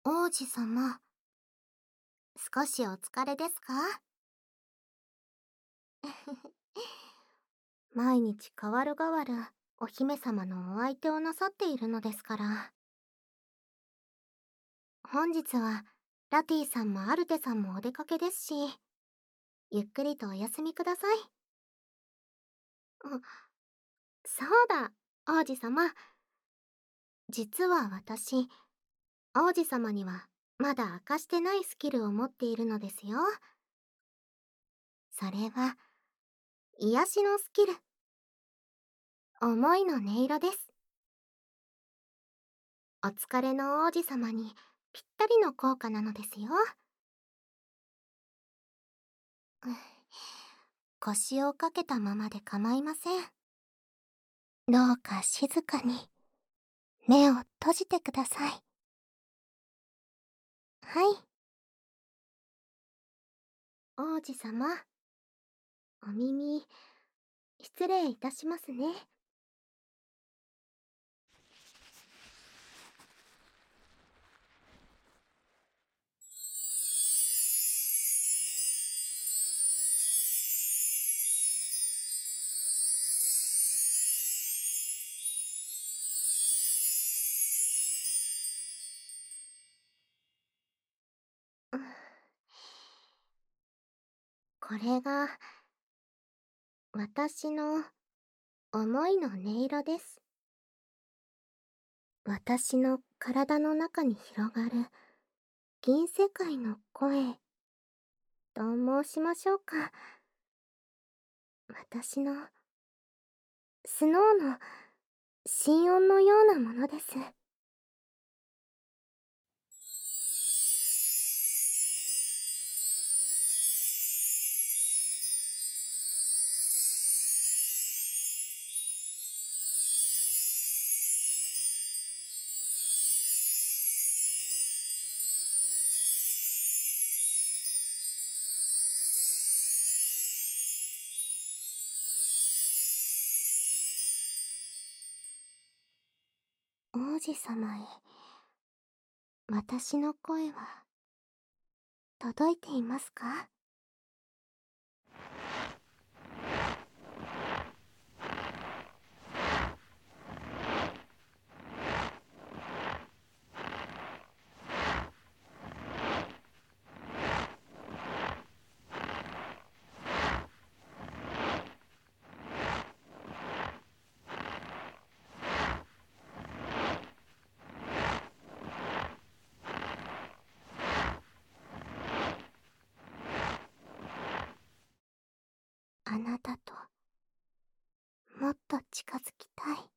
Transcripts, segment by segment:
王子様、少しお疲れですか？毎日変わる変わるお姫様のお相手をなさっているのですから。本日はラティさんもアルテさんもお出かけですし、ゆっくりとお休みください。あ、そうだ、王子様。実は私、王子様にはまだ明かしてないスキルを持っているのですよ。それは、癒しのスキル。思いの音色です。お疲れの王子様にぴったりの効果なのですよ。腰をかけたままで構いません。どうか静かに目を閉じてください。はい。王子様、お耳、失礼いたしますね。これが、私の思いの音色です。私の体の中に広がる銀世界の声と申しましょうか。私のスノーの心音のようなものです。王子様へ、私の声は届いていますか？あなたともっと近づきたい。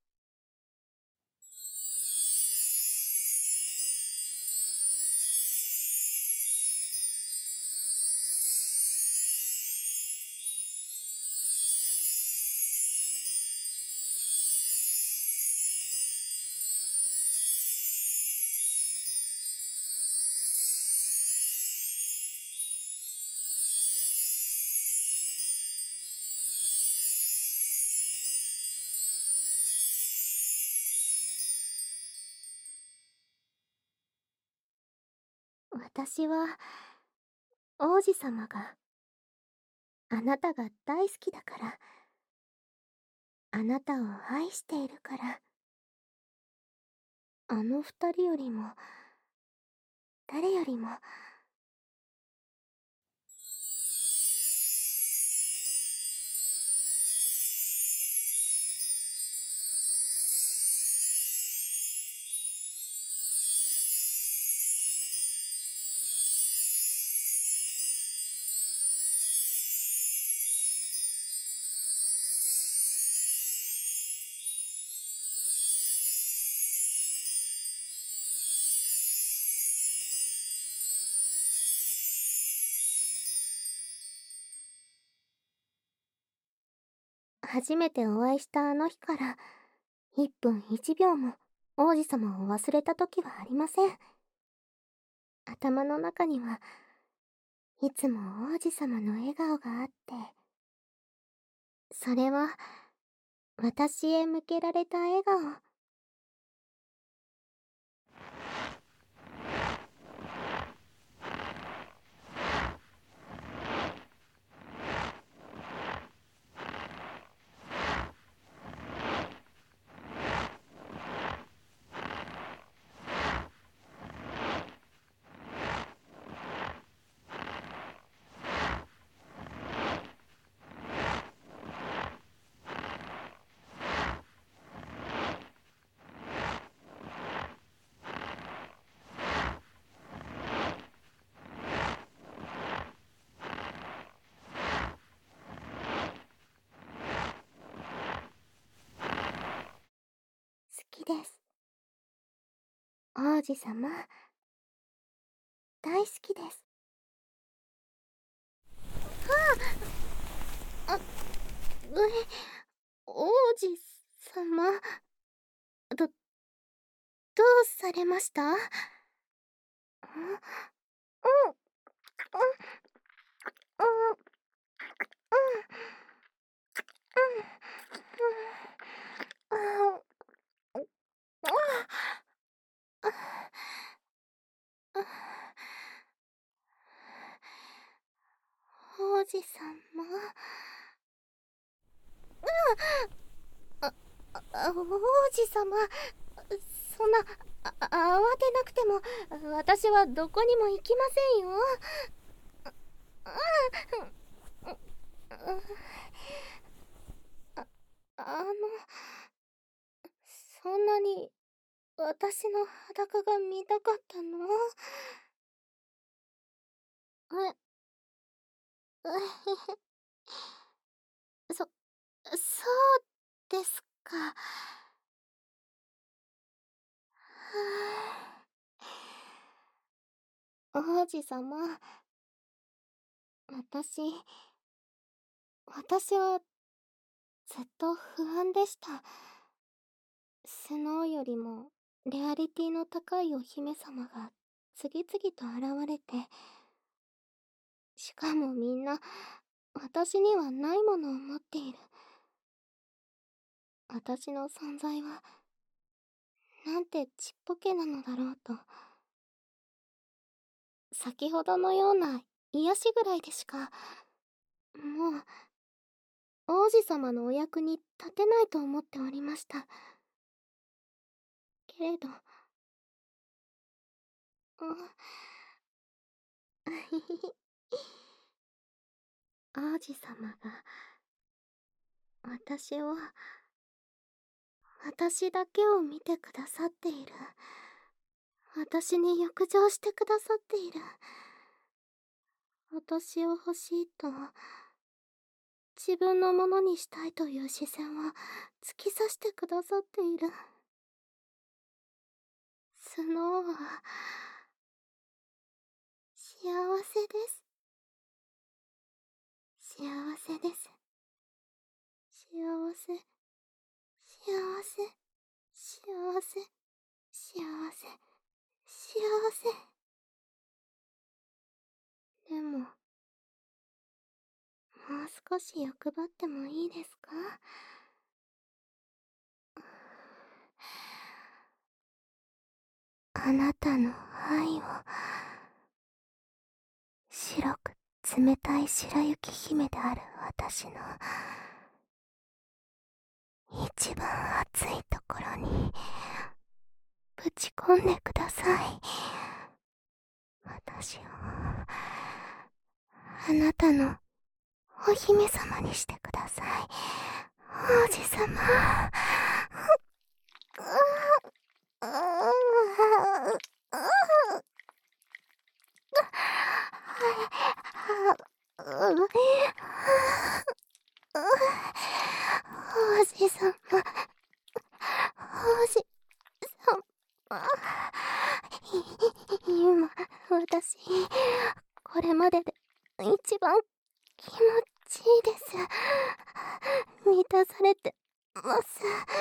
私は王子様があなたが大好きだから、あなたを愛しているから、あの二人よりも誰よりも。初めてお会いしたあの日から1分1秒も王子様を忘れた時はありません。頭の中にはいつも王子様の笑顔があって、それは私へ向けられた笑顔。 きです。王子様、大好きです。あ、王子様、ど、どうされました？うん、うん、うん、うん、うん、うん、王子様。王子様、そんな、慌てなくても、私はどこにも行きませんよ。あ、あの、そんなに私の裸が見たかったの？え、そうですか。王子様、私、私はずっと不安でした。スノーよりもレアリティの高いお姫様が次々と現れて、しかもみんな私にはないものを持っている。私の存在はなんてちっぽけなのだろうと。先ほどのような癒しぐらいでしか、もう王子様のお役に立てないと思っておりました。けれど、王子様が私を、私だけを見てくださっている。私に浴場してくださっている。私を欲しいと、自分のものにしたいという視線を突き刺してくださっている。スノーは幸せです。幸せです。幸せ、幸せ、幸せ、幸せ、幸せ。でも、もう少し欲張ってもいいですか？あなたの愛を。白く冷たい白雪姫である私の一番熱いところにぶち込んでください。私をあなたのお姫様にしてください。王子様。王子様、王子様。今、私、これまでで一番気持ちいいです。満たされてます。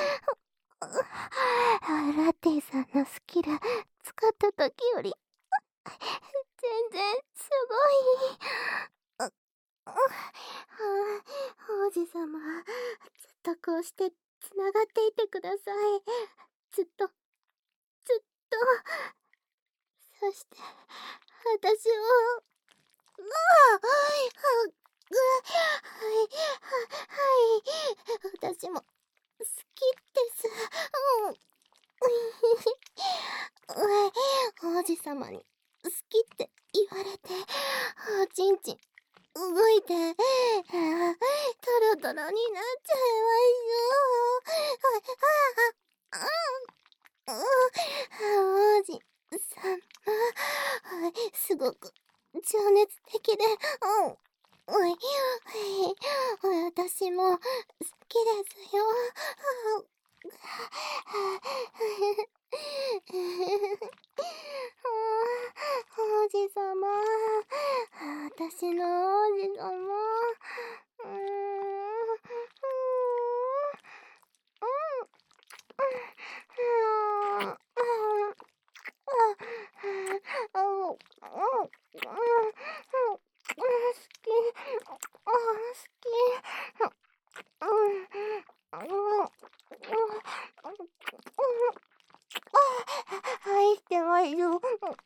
ラティさんのスキル使った時より全然すごい。王子様、ずっとこうしてつながっていてください。ずっと、ずっと。そして、私を、はい、私も好きです。王子様に好きって言われて、おちんちん動いて、トロトロになっちゃいますよ。王子様、すごく情熱的で、おい、私も好きですよ。 王子様、私の王子様。うーん、愛してますよ。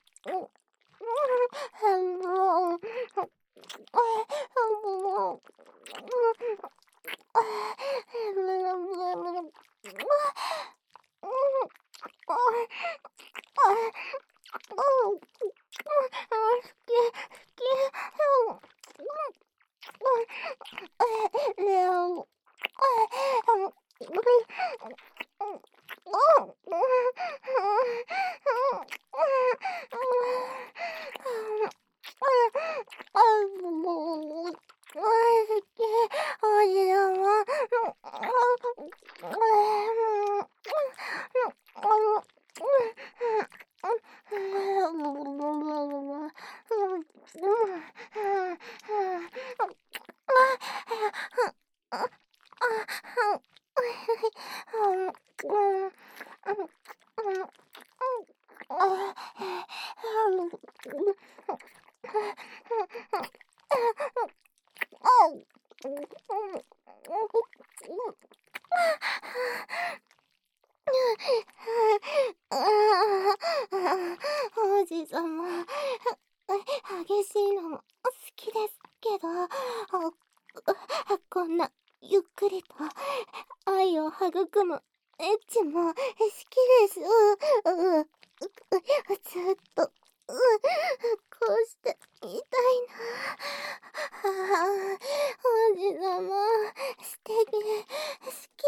王子様、激しいのも好きですけど、こんなゆっくりと愛を育むエッチも好きです。ずっと、こうしていたいな。王子様、素敵、好き。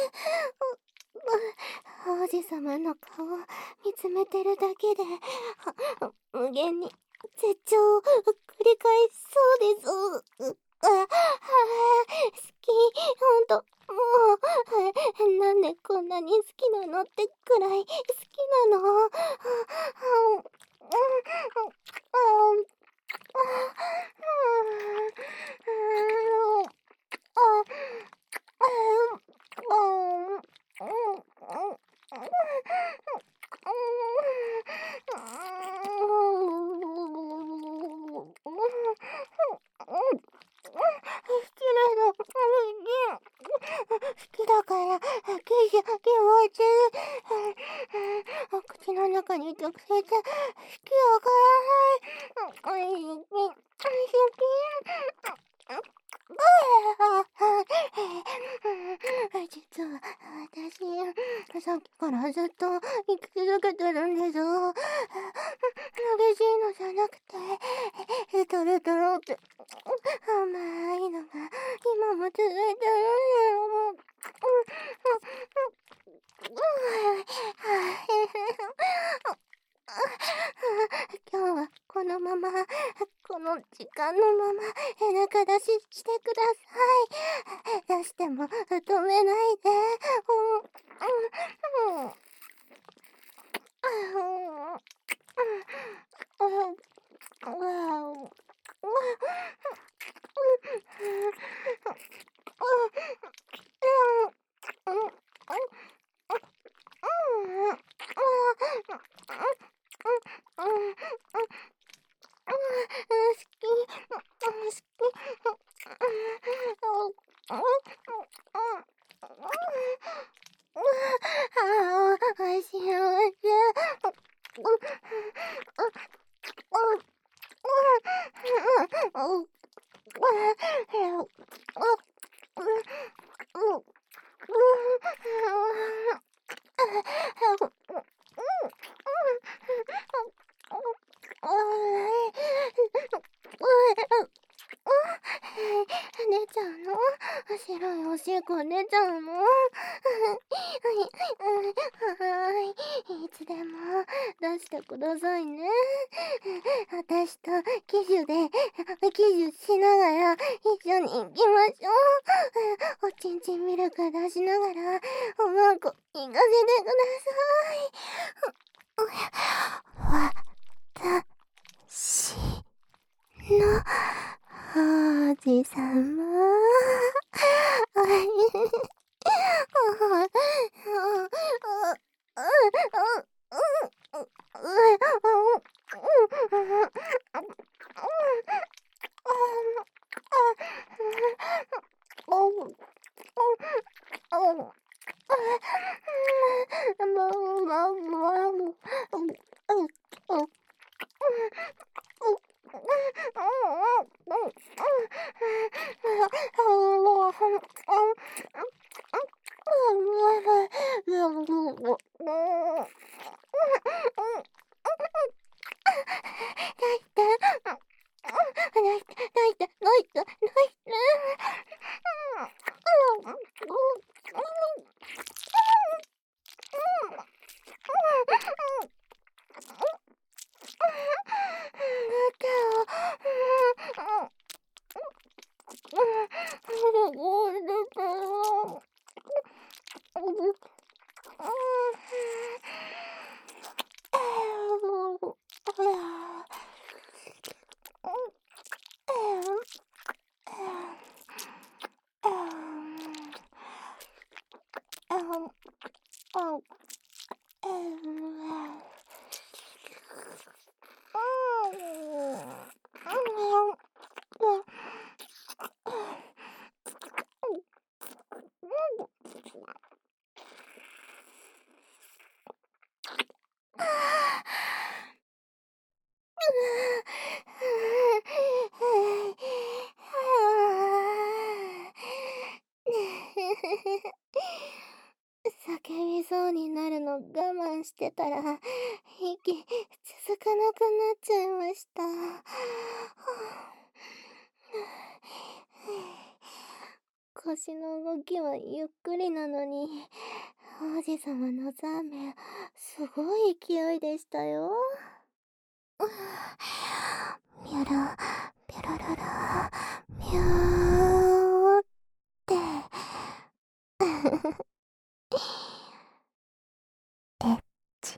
王子様の顔を見つめてるだけで、無限に絶頂を繰り返しそうです。好き、ほんと、もう、なんでこんなに好きなのってくらい好きなの。失礼な、好きだから、気持ち口の中に直接、好きだから、好き。実は私、さっきからずっと生き続けてるんです。激しいのじゃなくて、トロトロって甘いのが今も続いてるんだよ。今日はこのまま、この時間のまま裸出ししてください。出しても止めないで。出ちゃうの？白いおしっこ出ちゃうの？ いつでも出してくださいね。私とキジュで、キジュしながら一緒に行きましょう。おちんちんミルク出しながら、おまんこ行かせてください。私の王子様。叫びそうになるの我慢してたら、息続かなくなっちゃいました。腰の動きはゆっくりなのに、王子様のザーメン、すごい勢いでしたよ。ミュラ、ピュラララ、ミューって。エッチ。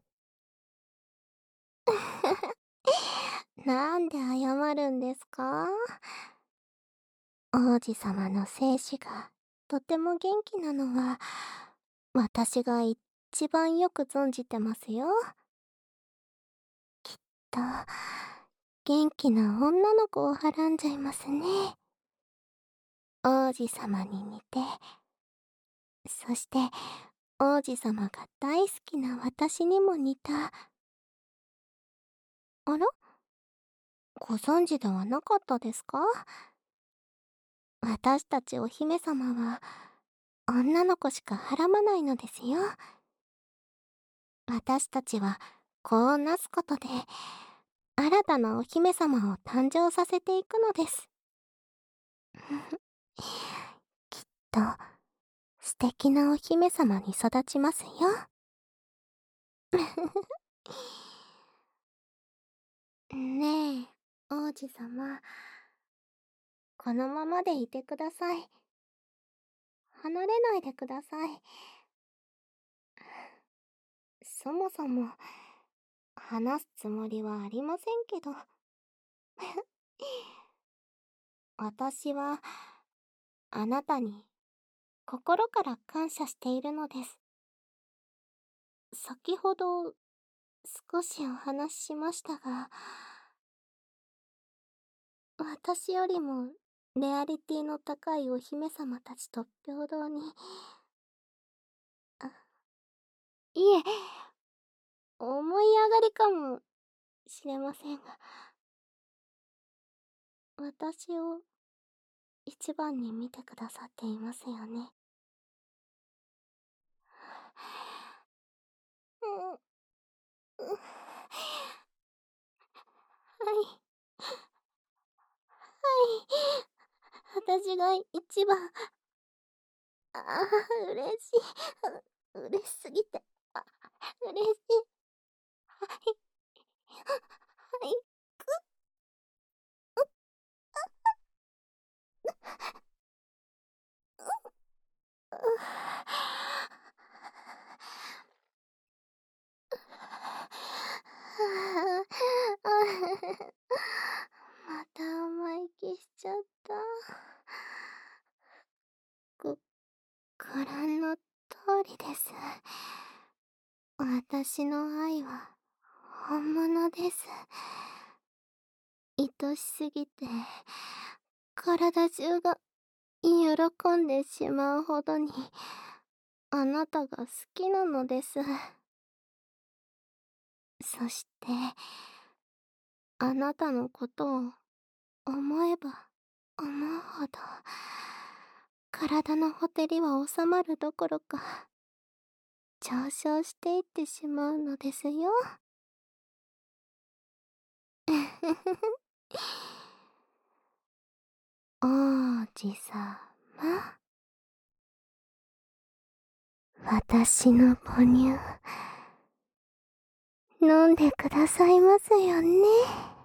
なんで謝るんですか？王子様の精子がとても元気なのは私が一番よく存じてますよ。きっと元気な女の子をはらんじゃいますね。王子様に似て、そして王子様が大好きな私にも似た。あら？ご存知ではなかったですか？私たちお姫様は女の子しかはらまないのですよ。私たちは子をなすことで新たなお姫様を誕生させていくのです。きっと素敵なお姫様に育ちますよ。ねえ、王子様。このままでいてください。離れないでください。そもそも、話すつもりはありませんけど。私は、あなたに、心から感謝しているのです。先ほど、少しお話ししましたが、私よりも、レアリティの高いお姫様たちと平等に、いえ、思い上がりかもしれませんが、私を一番に見てくださっていますよね。うん、はい、はい。私が一番、嬉しい。 嬉しすぎて、嬉しい。はい、はい。また甘い気しちゃった。ご、ご覧の通りです。私の愛は本物です。愛しすぎて、体中が喜んでしまうほどに、あなたが好きなのです。そして、あなたのことを思えば思うほど、体のほてりは収まるどころか、上昇していってしまうのですよ。王子様、私の母乳、飲んでくださいますよね。